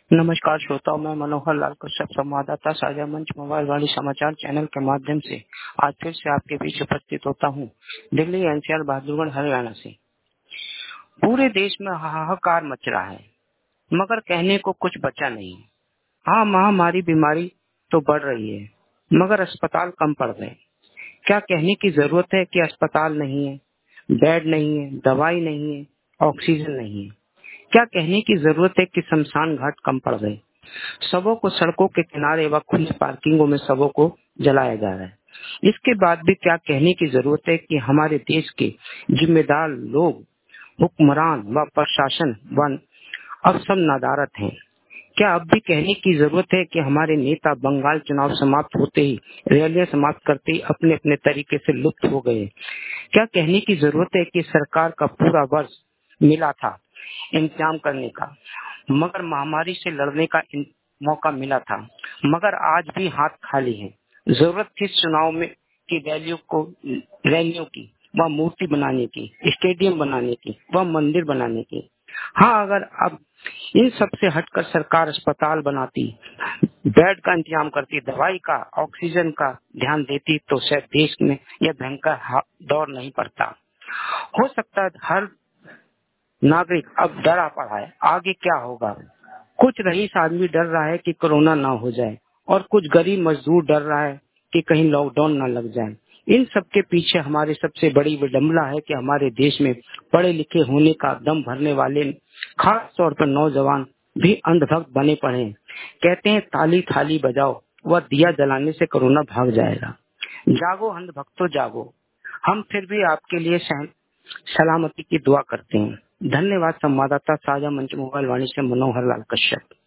नमस्कार श्रोताओं, मैं मनोहर लाल कश्यप, संवाददाता साझा मंच मोबाइल वाली समाचार चैनल के माध्यम से आज फिर से आपके बीच उपस्थित होता हूं। दिल्ली एनसीआर बहादुरगढ़ हरियाणा से। पूरे देश में हाहाकार मच रहा है, मगर कहने को कुछ बचा नहीं। हाँ, महामारी बीमारी तो बढ़ रही है, मगर अस्पताल कम पड़ गए। क्या कहने की जरूरत है कि अस्पताल नहीं है, बेड नहीं है, दवाई नहीं है, ऑक्सीजन नहीं है। क्या कहने की जरूरत है कि शमशान घाट कम पड़ गए। शवों को सड़कों के किनारे व खुली पार्किंगों में शवों को जलाया जा रहा है। इसके बाद भी क्या कहने की जरूरत है कि हमारे देश के जिम्मेदार लोग, हुक्मरान व प्रशासन वन अब सब नदारत हैं। क्या अब भी कहने की जरूरत है कि हमारे नेता बंगाल चुनाव समाप्त होते ही, रैलियां समाप्त करते ही अपने अपने तरीके से लुप्त हो गए। क्या कहने की जरूरत है कि सरकार का पूरा वर्ष मिला था इंतजाम करने का, मगर महामारी से लड़ने का मौका मिला था, मगर आज भी हाथ खाली है। जरूरत थी चुनाव में की रैलियों की व मूर्ति बनाने की, स्टेडियम बनाने की व मंदिर बनाने की। हाँ, अगर अब इन सब से हटकर सरकार अस्पताल बनाती, बेड का इंतजाम करती, दवाई का, ऑक्सीजन का ध्यान देती, तो शायद देश में यह भयंकर दौर नहीं पड़ता। हो सकता है हर नागरिक अब डरा पड़ा है, आगे क्या होगा। कुछ रईस आदमी डर रहा है कि कोरोना ना हो जाए, और कुछ गरीब मजदूर डर रहा है कि कहीं लॉकडाउन ना लग जाए। इन सब के पीछे हमारी सबसे बड़ी विडंबना है कि हमारे देश में पढ़े लिखे होने का दम भरने वाले, खास तौर पर नौजवान भी अंधभक्त बने पड़े हैं। कहते हैं ताली थाली बजाओ, वह दिया जलाने से कोरोना भाग जाएगा। जागो अंधभक्तों जागो। हम फिर भी आपके लिए सलामती की दुआ करते हैं। धन्यवाद। संवाददाता साझा मंच मोबाइल वाणी से मनोहर लाल कश्यप।